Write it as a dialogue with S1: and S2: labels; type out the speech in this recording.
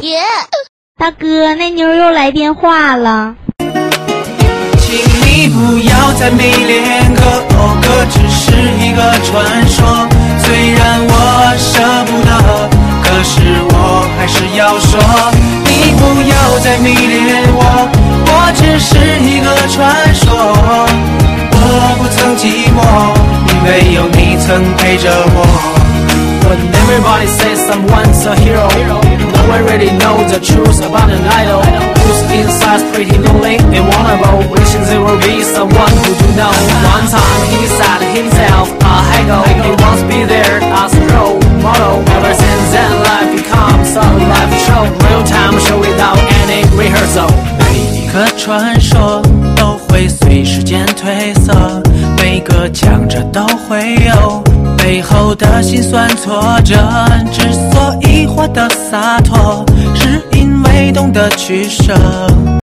S1: 大哥，那妞又来电话了。
S2: 请你不要再迷恋个哦个，只是一个传说。虽然我舍不得，可是我还是要说，你不要再迷恋我，我只是一个传说。我不曾寂寞，没有你曾陪着我。When everybody says someone's a hero, no one really knows the truth about an idol. Who's inside's pretty lonely and vulnerable, wishing there will be someone who do know. One time he said himself a hero, he wants to be there as a role model. Ever since then life becomes a live show, real time show without any rehearsal. 每一个传说都会随时间褪色，每个强者都会有背后的辛酸挫折，之所以活得洒脱，是因为懂得取舍。